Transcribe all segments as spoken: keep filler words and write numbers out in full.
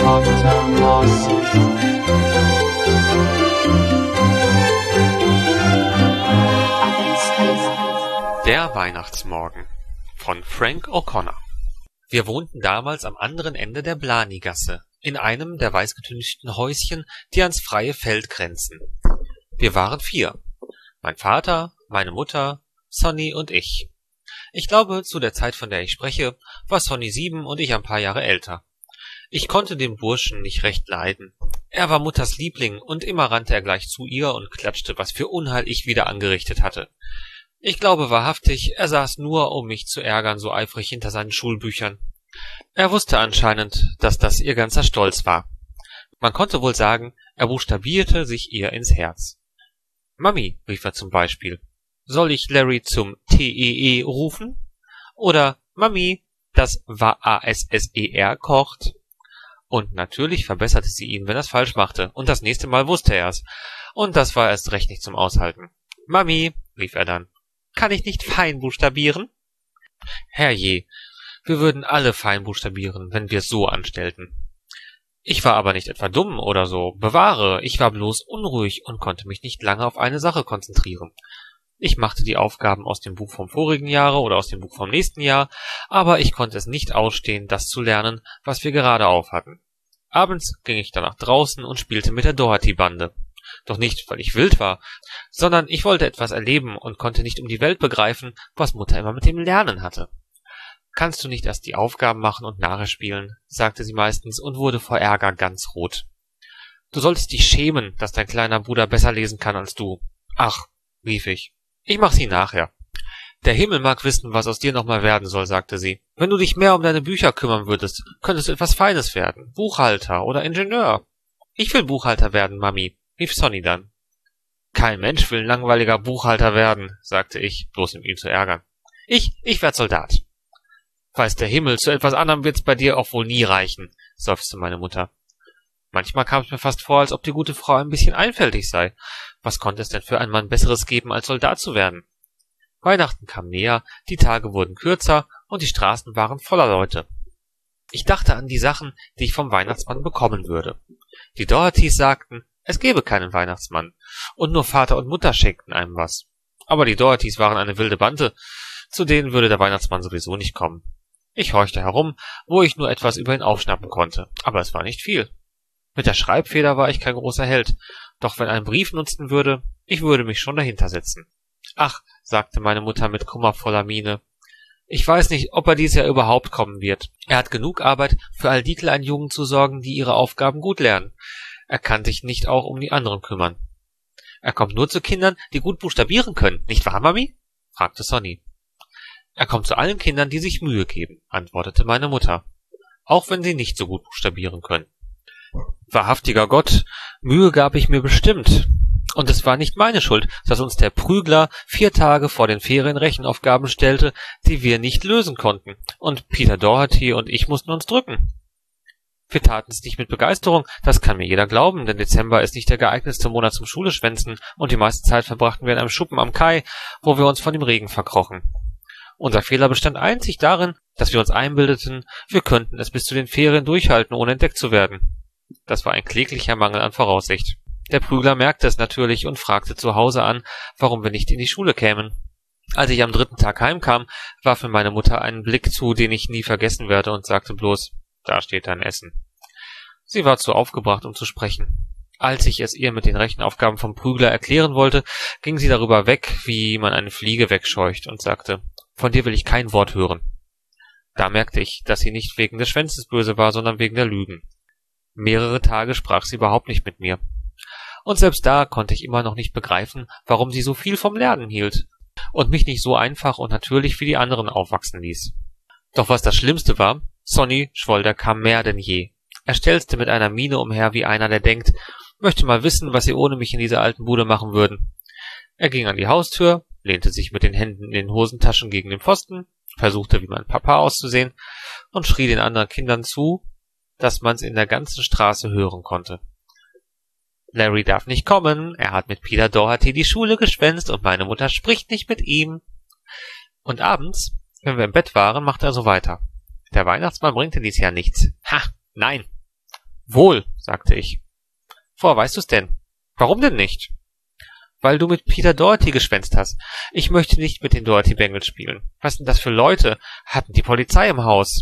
Der Weihnachtsmorgen von Frank O'Connor. Wir wohnten damals am anderen Ende der Blanigasse, in einem der weißgetünchten Häuschen, die ans freie Feld grenzen. Wir waren vier. Mein Vater, meine Mutter, Sonny und ich. Ich glaube, zu der Zeit, von der ich spreche, war Sonny sieben und ich ein paar Jahre älter. Ich konnte den Burschen nicht recht leiden. Er war Mutters Liebling und immer rannte er gleich zu ihr und klatschte, was für Unheil ich wieder angerichtet hatte. Ich glaube wahrhaftig, er saß nur, um mich zu ärgern, so eifrig hinter seinen Schulbüchern. Er wusste anscheinend, dass das ihr ganzer Stolz war. Man konnte wohl sagen, er buchstabierte sich ihr ins Herz. »Mami«, rief er zum Beispiel, »soll ich Larry zum T E E rufen? Oder »Mami, das W A S S E R kocht«? Und natürlich verbesserte sie ihn, wenn er's falsch machte, und das nächste Mal wusste er's. Und das war erst recht nicht zum Aushalten. »Mami«, rief er dann, »kann ich nicht fein buchstabieren?« Herrje, wir würden alle fein buchstabieren, wenn wir's so anstellten. Ich war aber nicht etwa dumm oder so, bewahre, ich war bloß unruhig und konnte mich nicht lange auf eine Sache konzentrieren. Ich machte die Aufgaben aus dem Buch vom vorigen Jahre oder aus dem Buch vom nächsten Jahr, aber ich konnte es nicht ausstehen, das zu lernen, was wir gerade aufhatten. Abends ging ich dann nach draußen und spielte mit der Doherty-Bande. Doch nicht, weil ich wild war, sondern ich wollte etwas erleben und konnte nicht um die Welt begreifen, was Mutter immer mit dem Lernen hatte. »Kannst du nicht erst die Aufgaben machen und nachher spielen?« sagte sie meistens und wurde vor Ärger ganz rot. »Du solltest dich schämen, dass dein kleiner Bruder besser lesen kann als du.« »Ach«, rief ich, »ich mach sie nachher.« »Der Himmel mag wissen, was aus dir noch mal werden soll«, sagte sie. »Wenn du dich mehr um deine Bücher kümmern würdest, könntest du etwas Feines werden, Buchhalter oder Ingenieur.« »Ich will Buchhalter werden, Mami«, rief Sonny dann. »Kein Mensch will ein langweiliger Buchhalter werden«, sagte ich, bloß um ihn zu ärgern. »Ich, ich werd Soldat.« »Weiß der Himmel, zu etwas anderem wird's bei dir auch wohl nie reichen«, seufzte meine Mutter. Manchmal kam es mir fast vor, als ob die gute Frau ein bisschen einfältig sei. Was konnte es denn für einen Mann Besseres geben, als Soldat zu werden? Weihnachten kam näher, die Tage wurden kürzer und die Straßen waren voller Leute. Ich dachte an die Sachen, die ich vom Weihnachtsmann bekommen würde. Die Dohertys sagten, es gebe keinen Weihnachtsmann, und nur Vater und Mutter schenkten einem was. Aber die Dohertys waren eine wilde Bande, zu denen würde der Weihnachtsmann sowieso nicht kommen. Ich horchte herum, wo ich nur etwas über ihn aufschnappen konnte, aber es war nicht viel. Mit der Schreibfeder war ich kein großer Held, doch wenn ein Brief nutzen würde, ich würde mich schon dahinter setzen. »Ach«, sagte meine Mutter mit kummervoller Miene, »ich weiß nicht, ob er dies Jahr überhaupt kommen wird. Er hat genug Arbeit, für all die kleinen Jungen zu sorgen, die ihre Aufgaben gut lernen. Er kann sich nicht auch um die anderen kümmern.« »Er kommt nur zu Kindern, die gut buchstabieren können, nicht wahr, Mami?« fragte Sonny. »Er kommt zu allen Kindern, die sich Mühe geben«, antwortete meine Mutter, »auch wenn sie nicht so gut buchstabieren können.« Wahrhaftiger Gott, Mühe gab ich mir bestimmt. Und es war nicht meine Schuld, dass uns der Prügler vier Tage vor den Ferien Rechenaufgaben stellte, die wir nicht lösen konnten, und Peter Doherty und ich mussten uns drücken. Wir taten es nicht mit Begeisterung, das kann mir jeder glauben, denn Dezember ist nicht der geeignetste Monat zum Schuleschwänzen, und die meiste Zeit verbrachten wir in einem Schuppen am Kai, wo wir uns von dem Regen verkrochen. Unser Fehler bestand einzig darin, dass wir uns einbildeten, wir könnten es bis zu den Ferien durchhalten, ohne entdeckt zu werden. Das war ein kläglicher Mangel an Voraussicht. Der Prügler merkte es natürlich und fragte zu Hause an, warum wir nicht in die Schule kämen. Als ich am dritten Tag heimkam, warf mir meine Mutter einen Blick zu, den ich nie vergessen werde, und sagte bloß, »Da steht dein Essen.« Sie war zu aufgebracht, um zu sprechen. Als ich es ihr mit den Rechenaufgaben vom Prügler erklären wollte, ging sie darüber weg, wie man eine Fliege wegscheucht, und sagte, »Von dir will ich kein Wort hören.« Da merkte ich, dass sie nicht wegen des Schwänzes böse war, sondern wegen der Lügen. Mehrere Tage sprach sie überhaupt nicht mit mir. Und selbst da konnte ich immer noch nicht begreifen, warum sie so viel vom Lernen hielt und mich nicht so einfach und natürlich wie die anderen aufwachsen ließ. Doch was das Schlimmste war, Sonny schwoll der Kamm mehr denn je. Er stelzte mit einer Miene umher wie einer, der denkt, möchte mal wissen, was sie ohne mich in dieser alten Bude machen würden. Er ging an die Haustür, lehnte sich mit den Händen in den Hosentaschen gegen den Pfosten, versuchte wie mein Papa auszusehen und schrie den anderen Kindern zu, dass man's in der ganzen Straße hören konnte. Larry darf nicht kommen, er hat mit Peter Doherty die Schule geschwänzt und meine Mutter spricht nicht mit ihm. Und abends, wenn wir im Bett waren, machte er so weiter. Der Weihnachtsmann bringte dies Jahr nichts. Ha, nein. Wohl, sagte ich. Woher weißt du's denn? Warum denn nicht? Weil du mit Peter Doherty geschwänzt hast. Ich möchte nicht mit den Doherty Bengals spielen. Was sind das für Leute? Hatten die Polizei im Haus.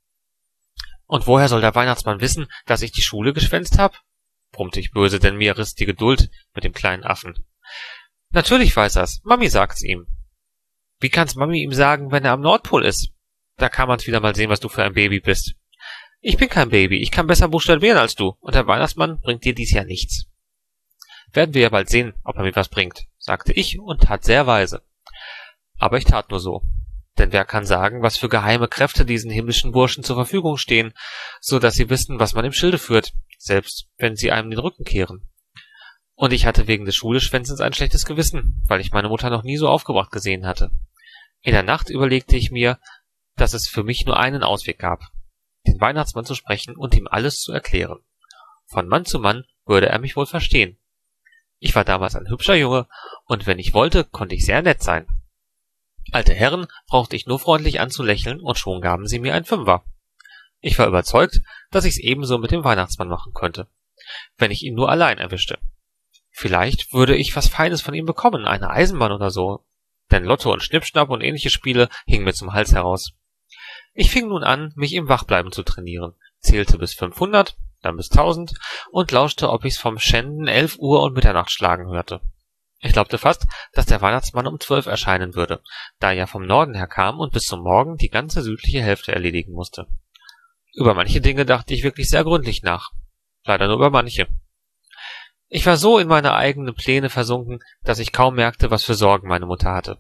Und woher soll der Weihnachtsmann wissen, dass ich die Schule geschwänzt hab? Brummte ich böse, denn mir riss die Geduld mit dem kleinen Affen. Natürlich weiß er's. Mami sagt's ihm. Wie kann's Mami ihm sagen, wenn er am Nordpol ist? Da kann man's wieder mal sehen, was du für ein Baby bist. Ich bin kein Baby, ich kann besser buchstabieren als du, und der Weihnachtsmann bringt dir dies Jahr nichts. Werden wir ja bald sehen, ob er mir was bringt, sagte ich und tat sehr weise. Aber ich tat nur so. Denn wer kann sagen, was für geheime Kräfte diesen himmlischen Burschen zur Verfügung stehen, so dass sie wissen, was man im Schilde führt, selbst wenn sie einem den Rücken kehren. Und ich hatte wegen des Schuleschwänzens ein schlechtes Gewissen, weil ich meine Mutter noch nie so aufgebracht gesehen hatte. In der Nacht überlegte ich mir, dass es für mich nur einen Ausweg gab, den Weihnachtsmann zu sprechen und ihm alles zu erklären. Von Mann zu Mann würde er mich wohl verstehen. Ich war damals ein hübscher Junge, und wenn ich wollte, konnte ich sehr nett sein. Alte Herren brauchte ich nur freundlich anzulächeln, und schon gaben sie mir ein Fünfer. Ich war überzeugt, dass ich's ebenso mit dem Weihnachtsmann machen könnte, wenn ich ihn nur allein erwischte. Vielleicht würde ich was Feines von ihm bekommen, eine Eisenbahn oder so, denn Lotto und Schnippschnapp und ähnliche Spiele hingen mir zum Hals heraus. Ich fing nun an, mich im Wachbleiben zu trainieren, zählte bis fünfhundert, dann bis tausend und lauschte, ob ich's vom Schänden elf Uhr und Mitternacht schlagen hörte. Ich glaubte fast, dass der Weihnachtsmann um zwölf erscheinen würde, da er ja vom Norden her kam und bis zum Morgen die ganze südliche Hälfte erledigen musste. Über manche Dinge dachte ich wirklich sehr gründlich nach. Leider nur über manche. Ich war so in meine eigenen Pläne versunken, dass ich kaum merkte, was für Sorgen meine Mutter hatte.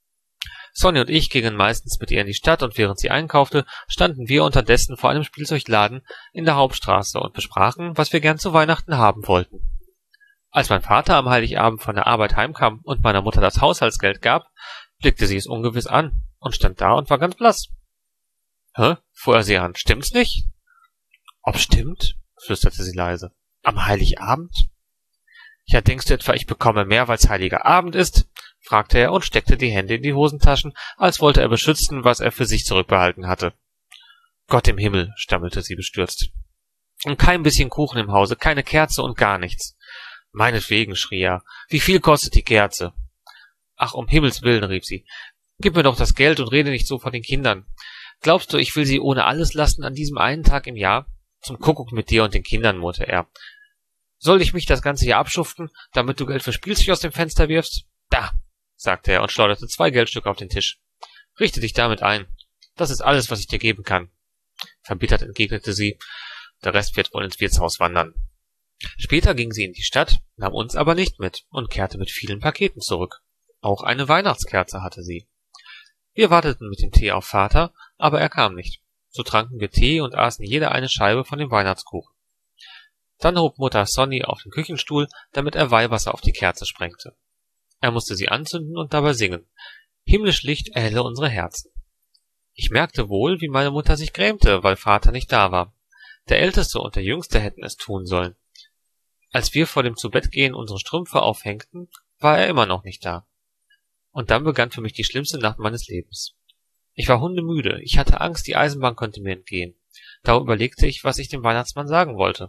Sonny und ich gingen meistens mit ihr in die Stadt, und während sie einkaufte, standen wir unterdessen vor einem Spielzeugladen in der Hauptstraße und besprachen, was wir gern zu Weihnachten haben wollten. Als mein Vater am Heiligabend von der Arbeit heimkam und meiner Mutter das Haushaltsgeld gab, blickte sie es ungewiss an und stand da und war ganz blass. »Hä?« fuhr er sie an. »Stimmt's nicht?« »Ob stimmt?« flüsterte sie leise. »Am Heiligabend?« »Ja, denkst du etwa, ich bekomme mehr, weil's heiliger Abend ist?« fragte er und steckte die Hände in die Hosentaschen, als wollte er beschützen, was er für sich zurückbehalten hatte. »Gott im Himmel«, stammelte sie bestürzt. »Und kein bisschen Kuchen im Hause, keine Kerze und gar nichts.« »Meinetwegen«, schrie er. »Wie viel kostet die Kerze?« »Ach, um Himmels Willen«, rief sie. »Gib mir doch das Geld und rede nicht so von den Kindern. Glaubst du, ich will sie ohne alles lassen an diesem einen Tag im Jahr? Zum Kuckuck mit dir und den Kindern«, murrte er. »Soll ich mich das ganze Jahr abschuften, damit du Geld für Spielzeug aus dem Fenster wirfst? Da«, sagte er und schleuderte zwei Geldstücke auf den Tisch. »Richte dich damit ein. Das ist alles, was ich dir geben kann.« Verbittert entgegnete sie. »Der Rest wird wohl ins Wirtshaus wandern.« Später ging sie in die Stadt, nahm uns aber nicht mit und kehrte mit vielen Paketen zurück. Auch eine Weihnachtskerze hatte sie. Wir warteten mit dem Tee auf Vater, aber er kam nicht. So tranken wir Tee und aßen jeder eine Scheibe von dem Weihnachtskuchen. Dann hob Mutter Sonny auf den Küchenstuhl, damit er Weihwasser auf die Kerze sprengte. Er musste sie anzünden und dabei singen. Himmlisch Licht erhelle unsere Herzen. Ich merkte wohl, wie meine Mutter sich grämte, weil Vater nicht da war. Der Älteste und der Jüngste hätten es tun sollen. Als wir vor dem Zubettgehen unsere Strümpfe aufhängten, war er immer noch nicht da. Und dann begann für mich die schlimmste Nacht meines Lebens. Ich war hundemüde, ich hatte Angst, die Eisenbahn könnte mir entgehen. Darum überlegte ich, was ich dem Weihnachtsmann sagen wollte.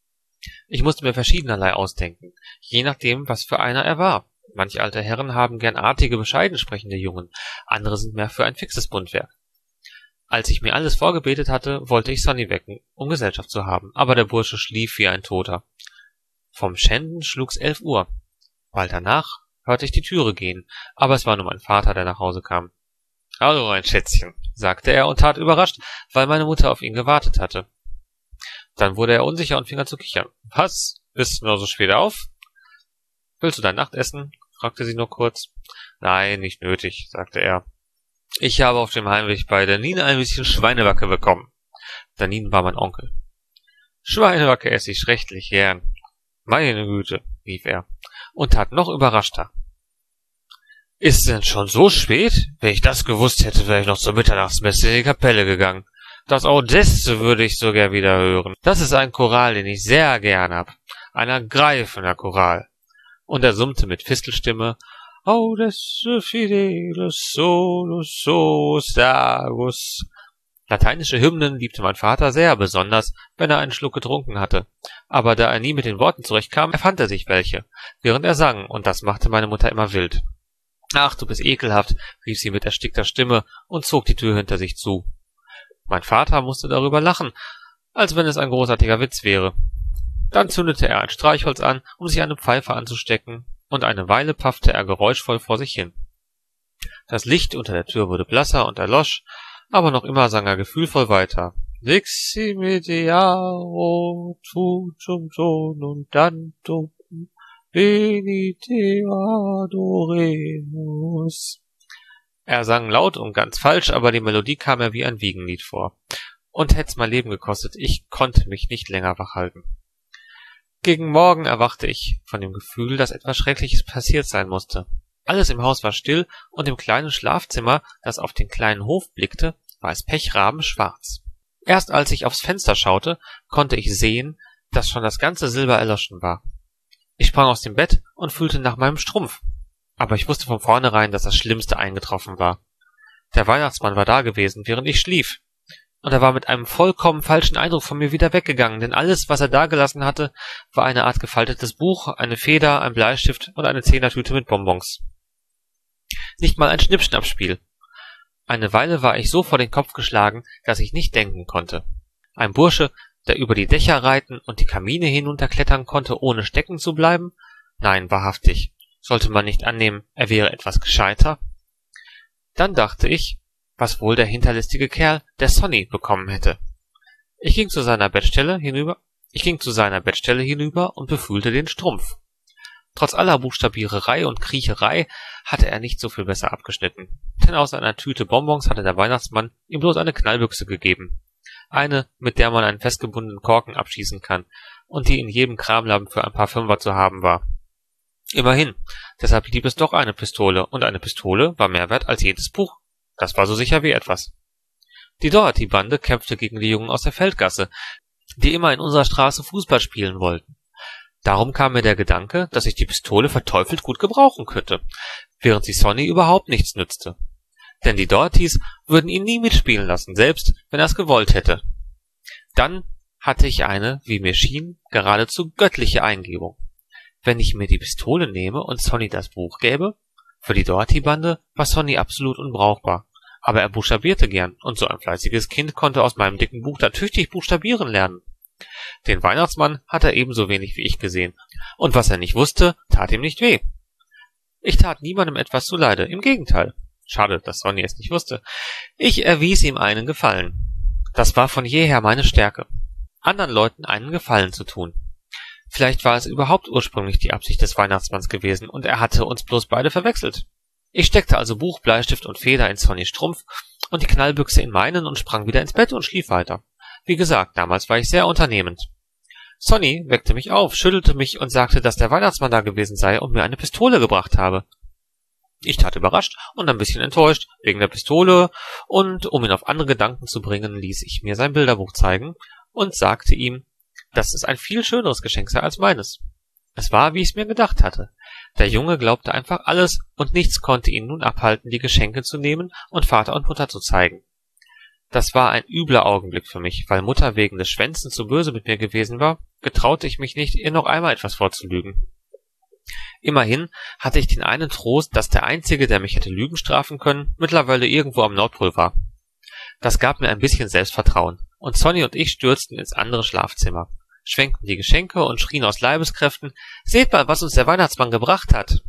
Ich musste mir verschiedenerlei ausdenken, je nachdem, was für einer er war. Manche alte Herren haben gern artige, bescheiden sprechende Jungen, andere sind mehr für ein fixes Bundwerk. Als ich mir alles vorgebetet hatte, wollte ich Sonny wecken, um Gesellschaft zu haben, aber der Bursche schlief wie ein Toter. Vom Schänden schlug's elf Uhr. Bald danach hörte ich die Türe gehen, aber es war nur mein Vater, der nach Hause kam. »Hallo, mein Schätzchen«, sagte er und tat überrascht, weil meine Mutter auf ihn gewartet hatte. Dann wurde er unsicher und fing an zu kichern. »Was? Bist du nur so spät auf?« »Willst du dein Nachtessen?« fragte sie nur kurz. »Nein, nicht nötig«, sagte er. »Ich habe auf dem Heimweg bei Danine ein bisschen Schweinebacke bekommen.« Danine war mein Onkel. »Schweinebacke esse ich schrecklich gern.« »Meine Güte«, rief er und tat noch überraschter. »Ist denn schon so spät? Wenn ich das gewusst hätte, wäre ich noch zur Mitternachtsmesse in die Kapelle gegangen. Das Odesse würde ich so gern wieder hören. Das ist ein Choral, den ich sehr gern hab. Ein ergreifender Choral.« Und er summte mit Fistelstimme »Odesse fidelis solus solus Agus«. Lateinische Hymnen liebte mein Vater sehr, besonders wenn er einen Schluck getrunken hatte. Aber da er nie mit den Worten zurechtkam, erfand er sich welche, während er sang, und das machte meine Mutter immer wild. »Ach, du bist ekelhaft«, rief sie mit erstickter Stimme und zog die Tür hinter sich zu. Mein Vater musste darüber lachen, als wenn es ein großartiger Witz wäre. Dann zündete er ein Streichholz an, um sich eine Pfeife anzustecken, und eine Weile paffte er geräuschvoll vor sich hin. Das Licht unter der Tür wurde blasser und erlosch, aber noch immer sang er gefühlvoll weiter. »Vixi metearo tutum tonum tantum venite adoremus.« Er sang laut und ganz falsch, aber die Melodie kam mir wie ein Wiegenlied vor. Und hätt's mein Leben gekostet, ich konnte mich nicht länger wach halten. Gegen Morgen erwachte ich von dem Gefühl, dass etwas Schreckliches passiert sein musste. Alles im Haus war still, und im kleinen Schlafzimmer, das auf den kleinen Hof blickte, war es pechrabenschwarz. Erst als ich aufs Fenster schaute, konnte ich sehen, dass schon das ganze Silber erloschen war. Ich sprang aus dem Bett und fühlte nach meinem Strumpf. Aber ich wusste von vornherein, dass das Schlimmste eingetroffen war. Der Weihnachtsmann war da gewesen, während ich schlief. Und er war mit einem vollkommen falschen Eindruck von mir wieder weggegangen, denn alles, was er dagelassen hatte, war eine Art gefaltetes Buch, eine Feder, ein Bleistift und eine Zehnertüte mit Bonbons. Nicht mal ein Schnippschnappspiel. Eine Weile war ich so vor den Kopf geschlagen, dass ich nicht denken konnte. Ein Bursche, der über die Dächer reiten und die Kamine hinunterklettern konnte, ohne stecken zu bleiben? Nein, wahrhaftig. Sollte man nicht annehmen, er wäre etwas gescheiter? Dann dachte ich, was wohl der hinterlistige Kerl, der Sonny, bekommen hätte. Ich ging zu seiner Bettstelle hinüber, ich ging zu seiner Bettstelle hinüber und befühlte den Strumpf. Trotz aller Buchstabiererei und Kriecherei hatte er nicht so viel besser abgeschnitten, denn aus einer Tüte Bonbons hatte der Weihnachtsmann ihm bloß eine Knallbüchse gegeben. Eine, mit der man einen festgebundenen Korken abschießen kann und die in jedem Kramladen für ein paar Fünfer zu haben war. Immerhin, deshalb blieb es doch eine Pistole, und eine Pistole war mehr wert als jedes Buch. Das war so sicher wie etwas. Die Doherty-Bande kämpfte gegen die Jungen aus der Feldgasse, die immer in unserer Straße Fußball spielen wollten. Darum kam mir der Gedanke, dass ich die Pistole verteufelt gut gebrauchen könnte, während sie Sonny überhaupt nichts nützte. Denn die Dohertys würden ihn nie mitspielen lassen, selbst wenn er es gewollt hätte. Dann hatte ich eine, wie mir schien, geradezu göttliche Eingebung. Wenn ich mir die Pistole nehme und Sonny das Buch gäbe? Für die Doherty-Bande war Sonny absolut unbrauchbar, aber er buchstabierte gern, und so ein fleißiges Kind konnte aus meinem dicken Buch da tüchtig buchstabieren lernen. Den Weihnachtsmann hat er ebenso wenig wie ich gesehen, und was er nicht wusste, tat ihm nicht weh. Ich tat niemandem etwas zuleide, im Gegenteil. Schade, dass Sonny es nicht wusste. Ich erwies ihm einen Gefallen. Das war von jeher meine Stärke, anderen Leuten einen Gefallen zu tun. Vielleicht war es überhaupt ursprünglich die Absicht des Weihnachtsmanns gewesen, und er hatte uns bloß beide verwechselt. Ich steckte also Buch, Bleistift und Feder in Sonnys Strumpf und die Knallbüchse in meinen und sprang wieder ins Bett und schlief weiter. Wie gesagt, damals war ich sehr unternehmend. Sonny weckte mich auf, schüttelte mich und sagte, dass der Weihnachtsmann da gewesen sei und mir eine Pistole gebracht habe. Ich tat überrascht und ein bisschen enttäuscht wegen der Pistole, und um ihn auf andere Gedanken zu bringen, ließ ich mir sein Bilderbuch zeigen und sagte ihm, dass es ein viel schöneres Geschenk sei als meines. Es war, wie ich es mir gedacht hatte. Der Junge glaubte einfach alles, und nichts konnte ihn nun abhalten, die Geschenke zu nehmen und Vater und Mutter zu zeigen. Das war ein übler Augenblick für mich, weil Mutter wegen des Schwänzens so böse mit mir gewesen war, getraute ich mich nicht, ihr noch einmal etwas vorzulügen. Immerhin hatte ich den einen Trost, dass der Einzige, der mich hätte lügen strafen können, mittlerweile irgendwo am Nordpol war. Das gab mir ein bisschen Selbstvertrauen, und Sonny und ich stürzten ins andere Schlafzimmer, schwenkten die Geschenke und schrien aus Leibeskräften, »Seht mal, was uns der Weihnachtsmann gebracht hat!«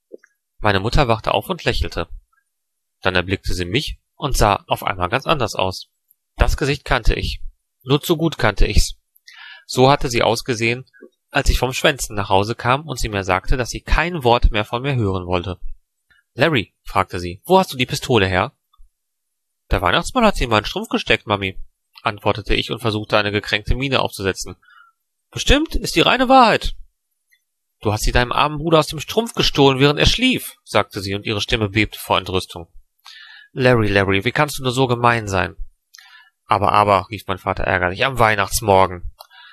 Meine Mutter wachte auf und lächelte. Dann erblickte sie mich und sah auf einmal ganz anders aus. Das Gesicht kannte ich. Nur zu gut kannte ich's. So hatte sie ausgesehen, als ich vom Schwänzen nach Hause kam und sie mir sagte, dass sie kein Wort mehr von mir hören wollte. »Larry«, fragte sie, »wo hast du die Pistole her?« »Der Weihnachtsmann hat sie in meinen Strumpf gesteckt, Mami«, antwortete ich und versuchte eine gekränkte Miene aufzusetzen. »Bestimmt, ist die reine Wahrheit.« »Du hast sie deinem armen Bruder aus dem Strumpf gestohlen, während er schlief«, sagte sie, und ihre Stimme bebte vor Entrüstung. »Larry, Larry, wie kannst du nur so gemein sein?« »Aber, aber«, rief mein Vater ärgerlich, »am Weihnachtsmorgen.«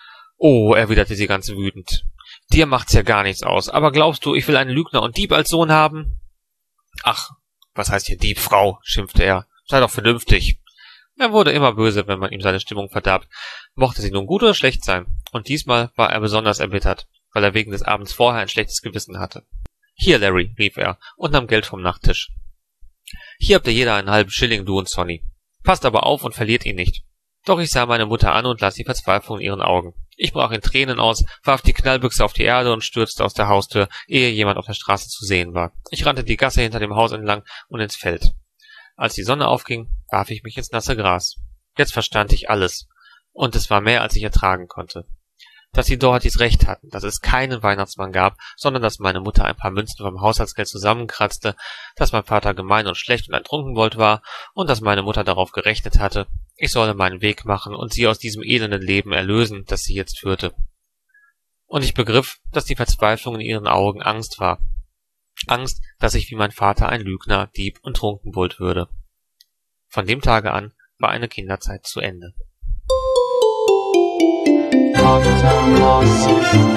»Oh«, erwiderte sie ganz wütend, »dir macht's ja gar nichts aus, aber glaubst du, ich will einen Lügner und Dieb als Sohn haben?« »Ach, was heißt hier Dieb, Frau?«, schimpfte er, »sei doch vernünftig.« Er wurde immer böse, wenn man ihm seine Stimmung verdarb, mochte sie nun gut oder schlecht sein, und diesmal war er besonders erbittert, weil er wegen des Abends vorher ein schlechtes Gewissen hatte. »Hier, Larry«, rief er und nahm Geld vom Nachttisch. »Hier habt ihr jeder einen halben Schilling, du und Sonny. Passt aber auf und verliert ihn nicht.« Doch ich sah meine Mutter an und las die Verzweiflung in ihren Augen. Ich brach in Tränen aus, warf die Knallbüchse auf die Erde und stürzte aus der Haustür, ehe jemand auf der Straße zu sehen war. Ich rannte die Gasse hinter dem Haus entlang und ins Feld. Als die Sonne aufging, warf ich mich ins nasse Gras. Jetzt verstand ich alles, und es war mehr, als ich ertragen konnte. Dass die Dohertys recht hatten, dass es keinen Weihnachtsmann gab, sondern dass meine Mutter ein paar Münzen vom Haushaltsgeld zusammenkratzte, dass mein Vater gemein und schlecht und ein Trunkenbold war und dass meine Mutter darauf gerechnet hatte, ich solle meinen Weg machen und sie aus diesem elenden Leben erlösen, das sie jetzt führte. Und ich begriff, dass die Verzweiflung in ihren Augen Angst war. Angst, dass ich wie mein Vater ein Lügner, Dieb und Trunkenbold würde. Von dem Tage an war eine Kinderzeit zu Ende.